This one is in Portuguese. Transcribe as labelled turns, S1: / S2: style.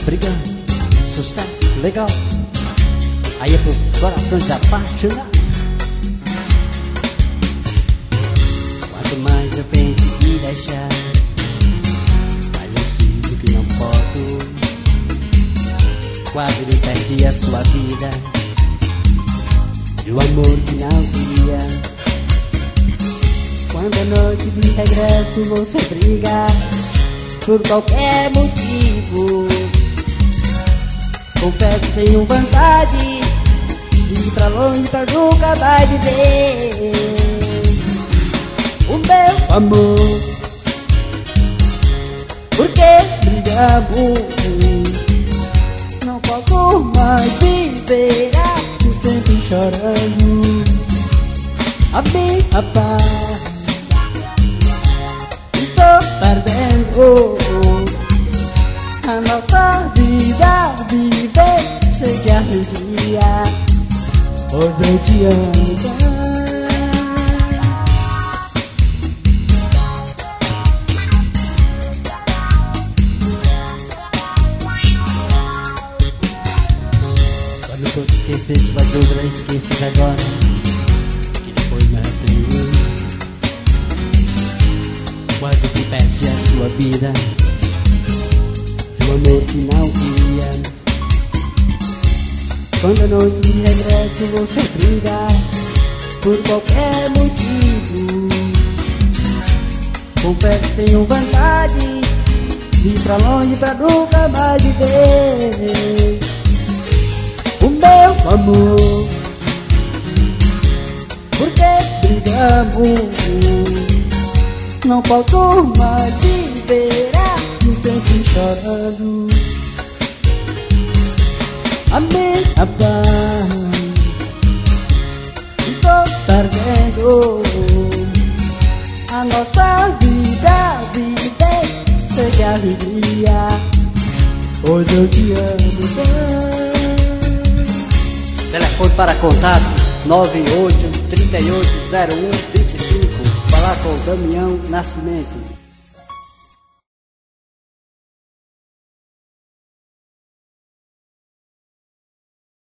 S1: brigando, sucesso, legal. Aí é pro coração desapaixonado. Quanto mais eu penso em te deixar, mas eu sinto que não posso. Quase me perdi a sua vida e o amor que não queria. Quando à noite de regresso você briga por qualquer motivo, confesso que tenho vontade de ir pra longe pra nunca mais viver. O meu amor, por que brigamos? Não posso mais viver assim, sempre chorando. A minha paz estou perdendo. A nossa vida viver sem que alegria. Hoje eu te amo. Quando eu te esquecer de uma dúvida, esqueço de agora que depois me arrependo. Quase que perdi a sua vida, de um amor que não queria. Quando à noite de regresso você briga por qualquer motivo, confesso que tenho vontade de ir pra longe pra nunca mais viver. O meu amor, por que brigamos? Não posso mais viver assim, sempre chorando. A minha paz estou perdendo. A nossa vida viver sem alegria. Hoje eu te amo tanto. Telefone para contato 98 38 01 35. Falar com o Damião Nascimento.